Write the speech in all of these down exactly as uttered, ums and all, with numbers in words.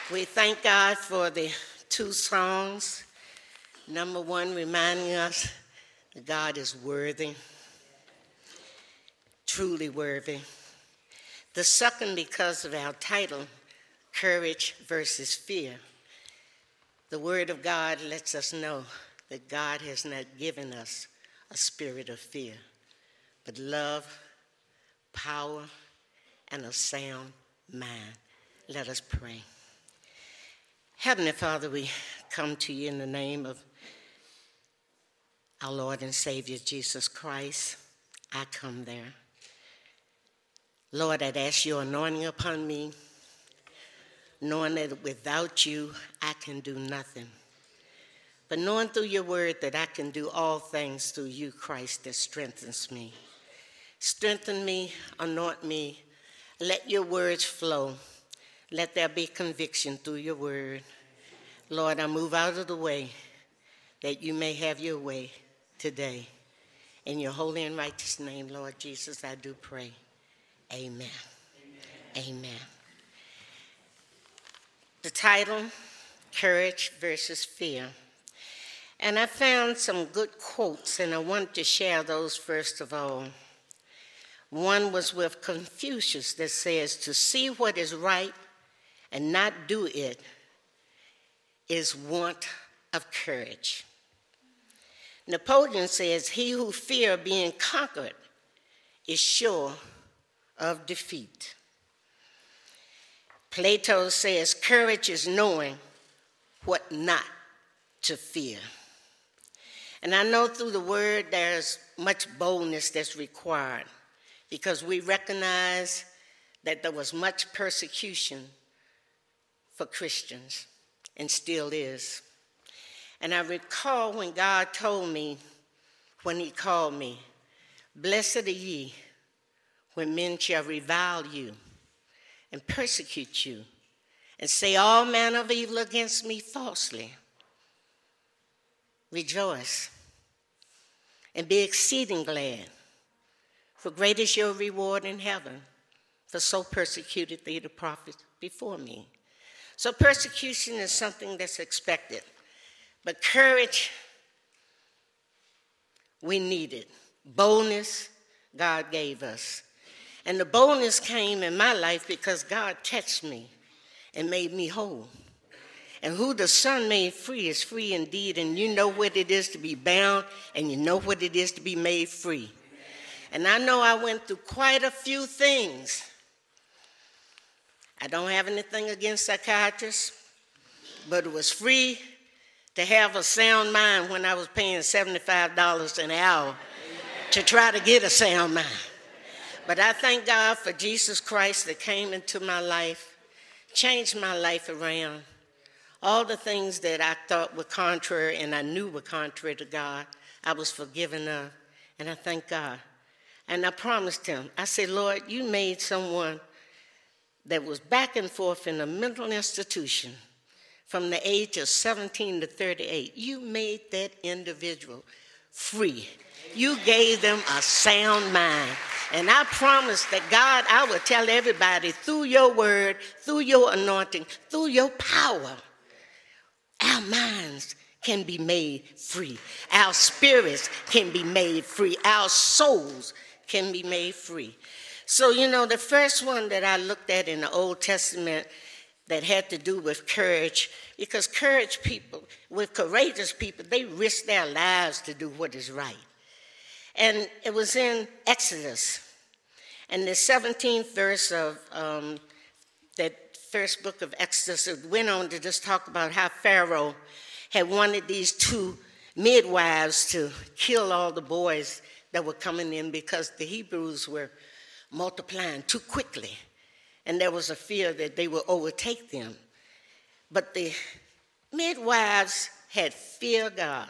We thank God for the two songs. Number one, reminding us that God is worthy, truly worthy. The second, because of our title, Courage versus Fear. The Word of God lets us know that God has not given us a spirit of fear, but love, power, and a sound mind. Let us pray. Heavenly Father, we come to you in the name of our Lord and Savior, Jesus Christ. I come there. Lord, I'd ask your anointing upon me, knowing that without you, I can do nothing. But knowing through your word that I can do all things through you, Christ, that strengthens me. Strengthen me, anoint me. Let your words flow. Let there be conviction through your word. Lord, I move out of the way that you may have your way today. In your holy and righteous name, Lord Jesus, I do pray. Amen. Amen. Amen. The title, Courage versus Fear. And I found some good quotes, and I want to share those first of all. One was with Confucius that says, to see what is right and not do it is want of courage. Napoleon says, he who fears being conquered is sure of defeat. Plato says, courage is knowing what not to fear. And I know through the word there's much boldness that's required because we recognize that there was much persecution for Christians, and still is. And I recall when God told me, when he called me, blessed are ye when men shall revile you and persecute you and say all manner of evil against me falsely. Rejoice and be exceeding glad, for great is your reward in heaven, for so persecuted they the prophets before me. So persecution is something that's expected. But courage, we need it. Boldness, God gave us. And the boldness came in my life because God touched me and made me whole. And who the Son made free is free indeed. And you know what it is to be bound, and you know what it is to be made free. And I know I went through quite a few things. I don't have anything against psychiatrists, but it was free to have a sound mind when I was paying seventy-five dollars an hour to try to get a sound mind. But I thank God for Jesus Christ that came into my life, changed my life around. All the things that I thought were contrary and I knew were contrary to God, I was forgiven of, and I thank God. And I promised him, I said, Lord, you made someone that was back and forth in a mental institution from the age of seventeen to thirty-eight. You made that individual free. You gave them a sound mind. And I promised that God, I would tell everybody through your word, through your anointing, through your power, our minds can be made free. Our spirits can be made free. Our souls can be made free. So, you know, the first one that I looked at in the Old Testament that had to do with courage, because courage people, with courageous people, they risk their lives to do what is right. And it was in Exodus. And the seventeenth verse of um, that first book of Exodus, it went on to just talk about how Pharaoh had wanted these two midwives to kill all the boys that were coming in because the Hebrews were multiplying too quickly, and there was a fear that they would overtake them. But the midwives had fear of God.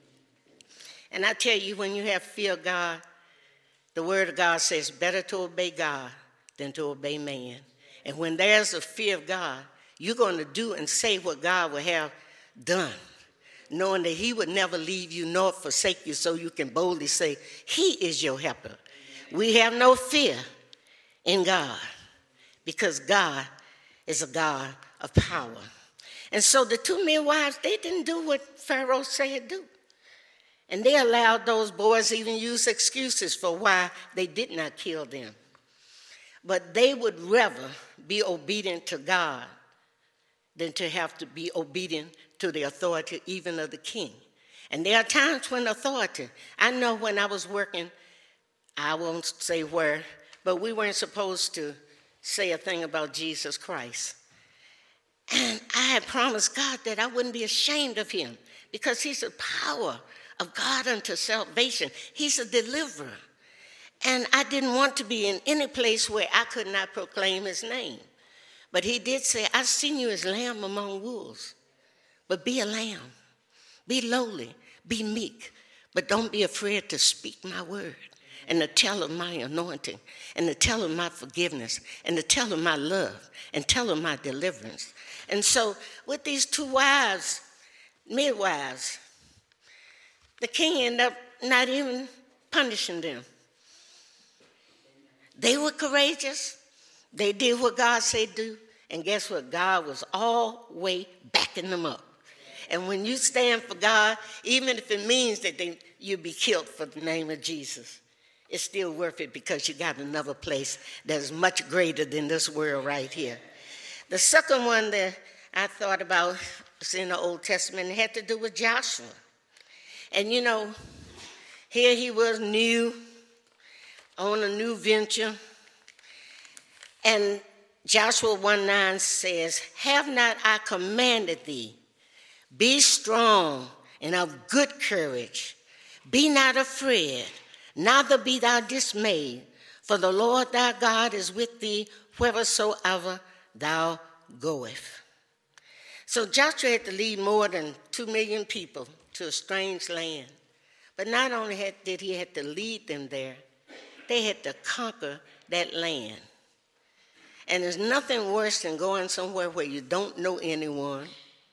And I tell you, when you have fear of God, the word of God says better to obey God than to obey man. And when there's a fear of God, you're going to do and say what God will have done, knowing that he would never leave you nor forsake you, so you can boldly say, he is your helper. We have no fear in God because God is a God of power. And so the two midwives, they didn't do what Pharaoh said do. And they allowed those boys to even use excuses for why they did not kill them. But they would rather be obedient to God than to have to be obedient to the authority even of the king. And there are times when authority, I know when I was working, I won't say where, but we weren't supposed to say a thing about Jesus Christ. And I had promised God that I wouldn't be ashamed of him because he's the power of God unto salvation. He's a deliverer. And I didn't want to be in any place where I could not proclaim his name. But he did say, I've seen you as lamb among wolves. But be a lamb. Be lowly. Be meek. But don't be afraid to speak my word and to tell of my anointing and to tell of my forgiveness and to tell of my love and tell of my deliverance. And so with these two wives, midwives, the king ended up not even punishing them. They were courageous. They did what God said do. And guess what? God was always backing them up. And when you stand for God, even if it means that they, you'll be killed for the name of Jesus, it's still worth it because you got another place that is much greater than this world right here. The second one that I thought about was in the Old Testament. It had to do with Joshua. And you know, here he was new, on a new venture. And Joshua one nine says, have not I commanded thee, be strong and of good courage. Be not afraid, neither be thou dismayed, for the Lord thy God is with thee whithersoever thou goest. So Joshua had to lead more than two million people to a strange land. But not only had, did he have to lead them there, they had to conquer that land. And there's nothing worse than going somewhere where you don't know anyone.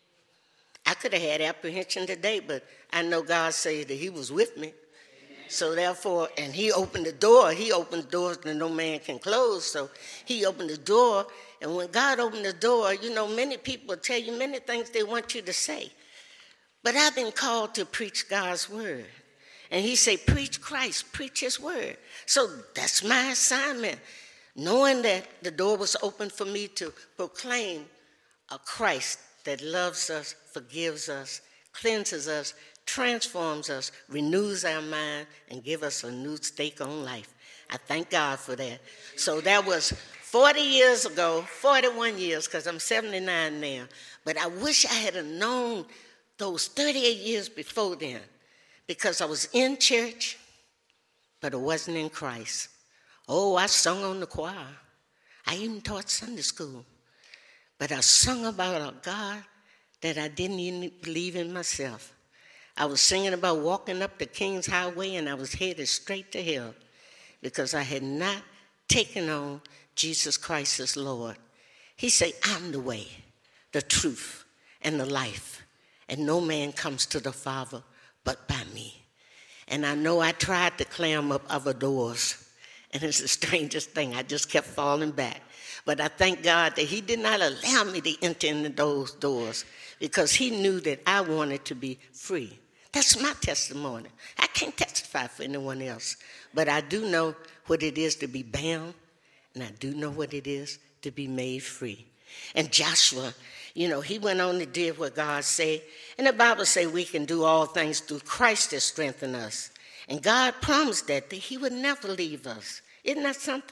I could have had apprehension today, but I know God said that he was with me. Amen. So therefore, and he opened the door. He opened doors that no man can close. So he opened the door. And when God opened the door, you know, many people tell you many things they want you to say. But I've been called to preach God's word. And he said, preach Christ, preach his word. So that's my assignment. Knowing that the door was open for me to proclaim a Christ that loves us, forgives us, cleanses us, transforms us, renews our mind, and gives us a new stake on life. I thank God for that. So that was forty years ago, forty-one years, because I'm seventy-nine now. But I wish I had known those thirty-eight years before then, because I was in church, but I wasn't in Christ. Oh, I sung on the choir. I even taught Sunday school. But I sung about a God that I didn't even believe in myself. I was singing about walking up the King's Highway, and I was headed straight to hell because I had not taken on Jesus Christ as Lord. He said, I'm the way, the truth, and the life, and no man comes to the Father but by me. And I know I tried to climb up other doors, and it's the strangest thing. I just kept falling back. But I thank God that he did not allow me to enter into those doors because he knew that I wanted to be free. That's my testimony. I can't testify for anyone else. But I do know what it is to be bound, and I do know what it is to be made free. And Joshua, you know, he went on and did what God said. And the Bible says we can do all things through Christ that strengthens us. And God promised that, that he would never leave us. Isn't that something?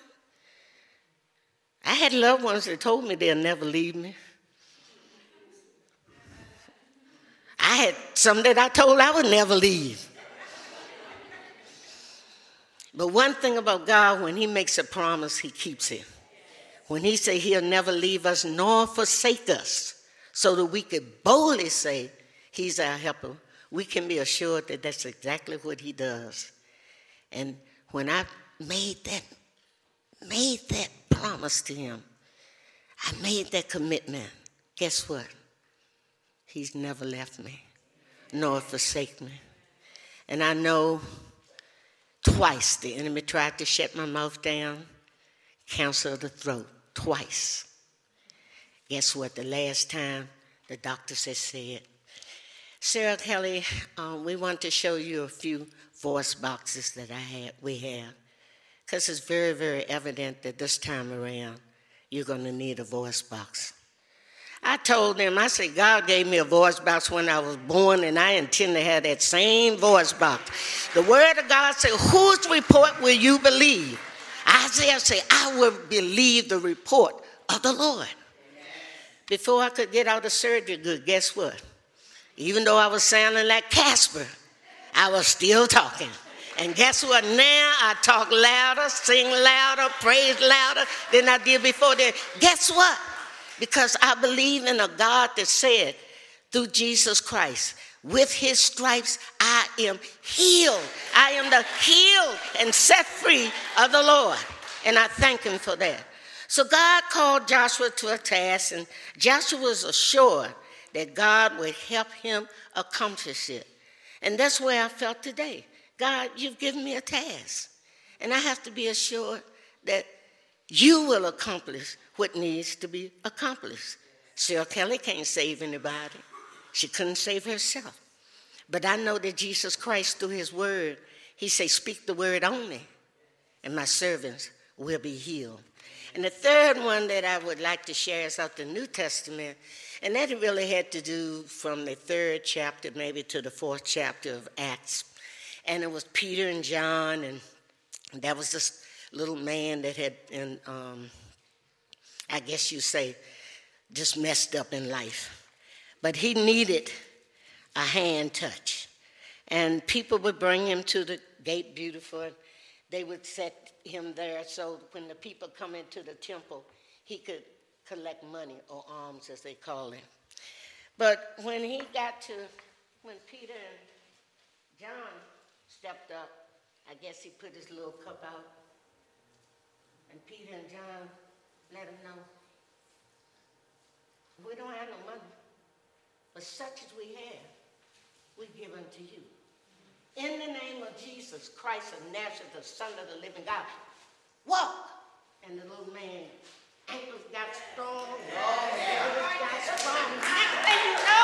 I had loved ones that told me they'll never leave me. I had some that I told I would never leave. But one thing about God, when he makes a promise, he keeps it. When he says he'll never leave us nor forsake us, so that we could boldly say he's our helper, we can be assured that that's exactly what he does. And when I made that, made that promise to him, I made that commitment, guess what? He's never left me, nor forsaken me. And I know twice the enemy tried to shut my mouth down, cancer of the throat, twice. Guess what? The last time the doctors had said, Sarah Kelly, um, we want to show you a few voice boxes that I had, we have. Because it's very, very evident that this time around, you're going to need a voice box. I told them, I said, God gave me a voice box when I was born, and I intend to have that same voice box. The word of God said, whose report will you believe? Isaiah said, I will believe the report of the Lord. Before I could get out of surgery, good, guess what? Even though I was sounding like Casper, I was still talking. And guess what? Now I talk louder, sing louder, praise louder than I did before then. Guess what? Because I believe in a God that said, through Jesus Christ, with his stripes, I am healed. I am the healed and set free of the Lord. And I thank him for that. So God called Joshua to a task, and Joshua was assured that God would help him accomplish it. And that's where I felt today. God, you've given me a task, and I have to be assured that you will accomplish what needs to be accomplished. Sarah Kelly can't save anybody. She couldn't save herself. But I know that Jesus Christ, through his word, he said, speak the word only, and my servants will be healed. And the third one that I would like to share is out the New Testament, and that really had to do from the third chapter maybe to the fourth chapter of Acts. And it was Peter and John, and that was this little man that had, and um, I guess you say, just messed up in life. But he needed a hand touch. And people would bring him to the gate beautiful, and they would set him there so when the people come into the temple, he could collect money, or alms as they call it. But when he got to, when Peter and John stepped up, I guess he put his little cup out, and Peter and John let him know, we don't have no money, but such as we have, we give unto you. In the name of Jesus Christ of Nazareth, the Son of the living God, walk. And the little man, ankles got strong, ankles got strong. Next thing you know,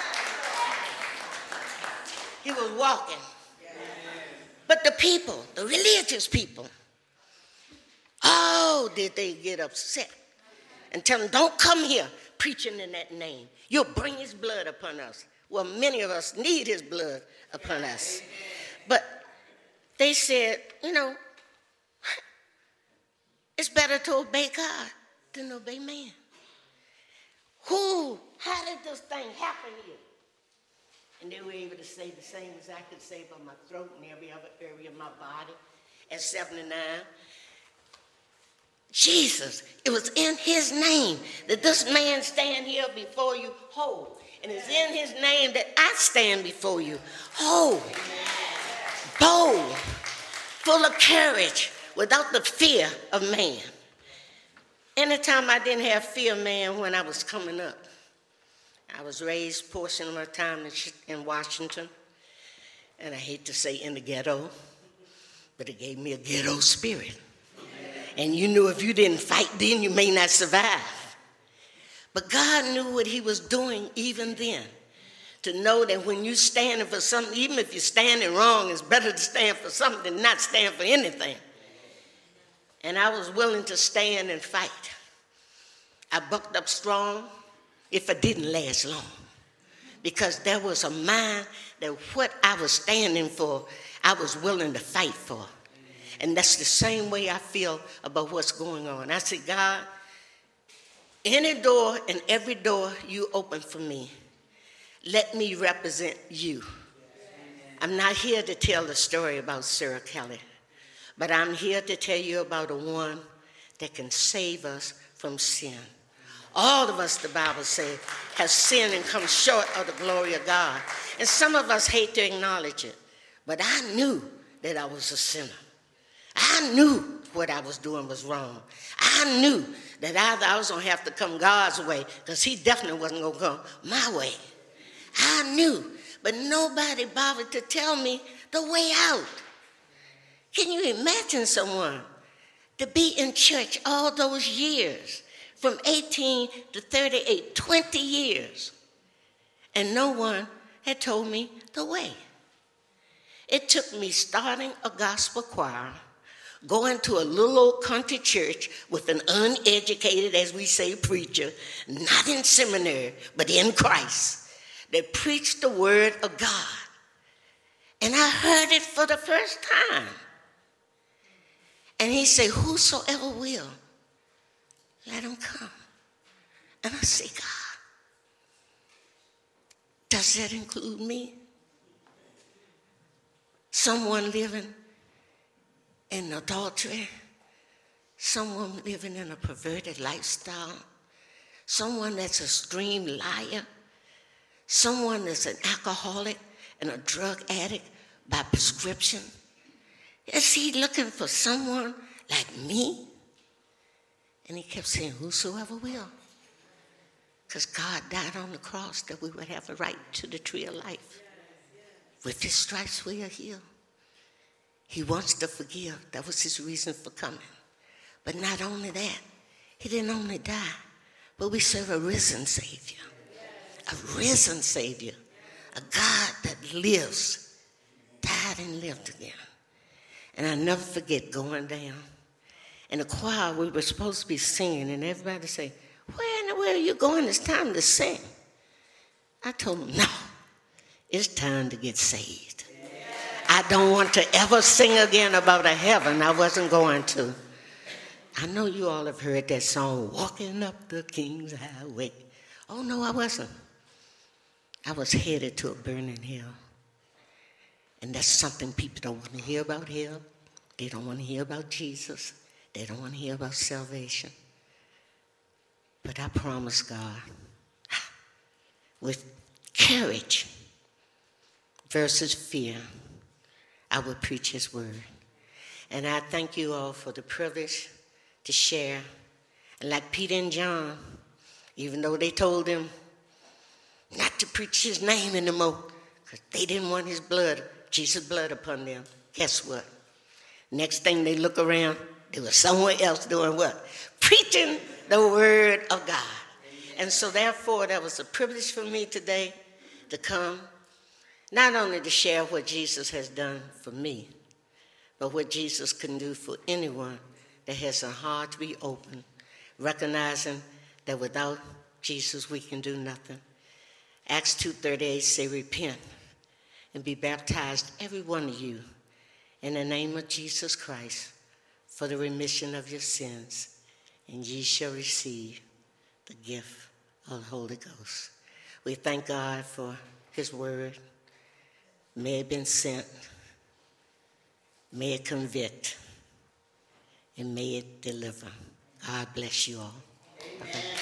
he was walking. But the people, the religious people, oh, did they get upset and tell him, don't come here preaching in that name. You'll bring his blood upon us. Well, many of us need his blood upon us. But they said, you know, it's better to obey God than obey man. Who, how did this thing happen here? And they were able to say the same as I could say about my throat and every other area of my body at seventy-nine. Jesus, it was in his name that this man stand here before you whole. And it's in his name that I stand before you whole, bold, full of courage, without the fear of man. Anytime I didn't have fear of man when I was coming up, I was raised portion of my time in Washington, and I hate to say in the ghetto, but it gave me a ghetto spirit. And you knew if you didn't fight then, you may not survive. But God knew what he was doing even then, to know that when you're standing for something, even if you're standing wrong, it's better to stand for something than not stand for anything. And I was willing to stand and fight. I bucked up strong if it didn't last long, because there was a mind that what I was standing for, I was willing to fight for. And that's the same way I feel about what's going on. I say, God, any door and every door you open for me, let me represent you. I'm not here to tell the story about Sarah Kelly, but I'm here to tell you about the one that can save us from sin. All of us, the Bible says, have sinned and come short of the glory of God. And some of us hate to acknowledge it, but I knew that I was a sinner. I knew what I was doing was wrong. I knew that either I was going to have to come God's way, because he definitely wasn't going to come my way. I knew, but nobody bothered to tell me the way out. Can you imagine someone to be in church all those years, from eighteen to thirty-eight, twenty years. And no one had told me the way. It took me starting a gospel choir, going to a little old country church with an uneducated, as we say, preacher, not in seminary, but in Christ, that preached the word of God. And I heard it for the first time. And he said, whosoever will, let him come. And I say, God, does that include me? Someone living in adultery, someone living in a perverted lifestyle, someone that's a extreme liar, someone that's an alcoholic and a drug addict by prescription. Is he looking for someone like me? And he kept saying, whosoever will. Because God died on the cross that we would have a right to the tree of life. With his stripes we are healed. He wants to forgive. That was his reason for coming. But not only that, he didn't only die, but we serve a risen Savior. A risen Savior. A God that lives, died and lived again. And I never forget going down. In the choir, we were supposed to be singing, and everybody say, where in the world are you going? It's time to sing. I told them, no, it's time to get saved. I don't want to ever sing again about a heaven. I wasn't going to. I know you all have heard that song, Walking Up the King's Highway. Oh, no, I wasn't. I was headed to a burning hell. And that's something people don't want to hear about hell. They don't want to hear about Jesus. They don't want to hear about salvation. But I promise God, with courage versus fear, I will preach his word. And I thank you all for the privilege to share. And like Peter and John, even though they told him not to preach his name anymore, because they didn't want his blood, Jesus' blood upon them, guess what? Next thing they look around, there was someone else doing what? Preaching the word of God. And so therefore, that was a privilege for me today to come, not only to share what Jesus has done for me, but what Jesus can do for anyone that has a heart to be open, recognizing that without Jesus we can do nothing. Acts two thirty-eight say, repent and be baptized, every one of you, in the name of Jesus Christ, for the remission of your sins, and ye shall receive the gift of the Holy Ghost. We thank God for his word. May it have been sent. May it convict. And may it deliver. God bless you all. Bye-bye.